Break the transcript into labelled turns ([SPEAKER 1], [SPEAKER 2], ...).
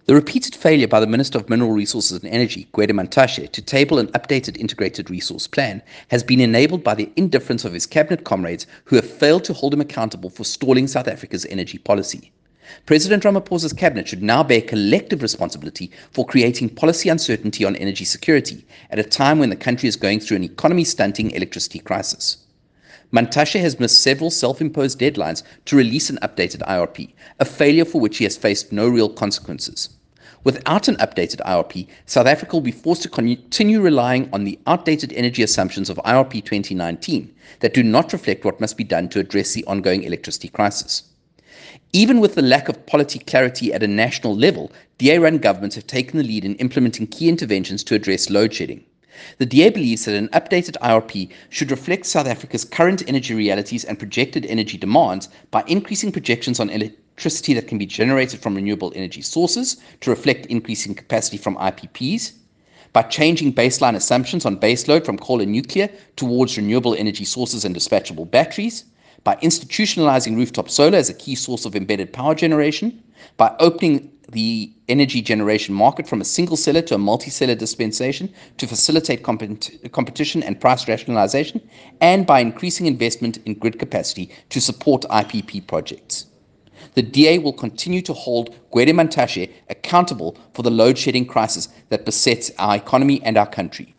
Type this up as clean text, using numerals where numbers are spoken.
[SPEAKER 1] The repeated failure by the Minister of Mineral Resources and Energy, Gwede Mantashe, to table an updated integrated resource plan has been enabled by the indifference of his cabinet comrades who have failed to hold him accountable for stalling South Africa's energy policy. President Ramaphosa's cabinet should now bear collective responsibility for creating policy uncertainty on energy security at a time when the country is going through an economy-stunting electricity crisis. Mantashe has missed several self-imposed deadlines to release an updated IRP, a failure for which he has faced no real consequences. Without an updated IRP, South Africa will be forced to continue relying on the outdated energy assumptions of IRP 2019 that do not reflect what must be done to address the ongoing electricity crisis. Even with the lack of policy clarity at a national level, DA-run governments have taken the lead in implementing key interventions to address load shedding. The DA believes that an updated IRP should reflect South Africa's current energy realities and projected energy demands by increasing projections on electricity that can be generated from renewable energy sources to reflect increasing capacity from IPPs, by changing baseline assumptions on baseload from coal and nuclear towards renewable energy sources and dispatchable batteries, by institutionalizing rooftop solar as a key source of embedded power generation, by opening the energy generation market from a single seller to a multi-seller dispensation to facilitate competition and price rationalization, and by increasing investment in grid capacity to support IPP projects. The DA will continue to hold Gwede Mantashe accountable for the load shedding crisis that besets our economy and our country.